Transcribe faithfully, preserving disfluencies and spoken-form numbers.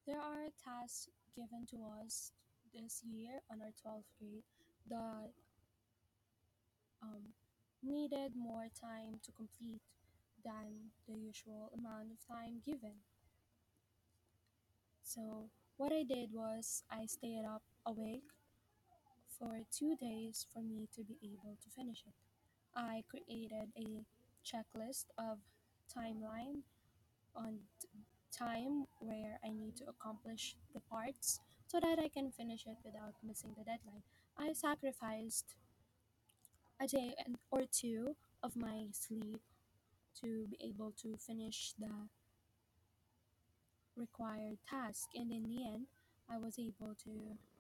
There are tasks given to us this year on our twelfth grade that um, needed more time to complete than the usual amount of time given. So, what I did was I stayed up awake for two days for me to be able to finish it. I created a checklist of timeline on t- time where I need to accomplish the parts so that I can finish it without missing the deadline. I sacrificed a day and or two of my sleep to be able to finish the required task, and in the end I was able to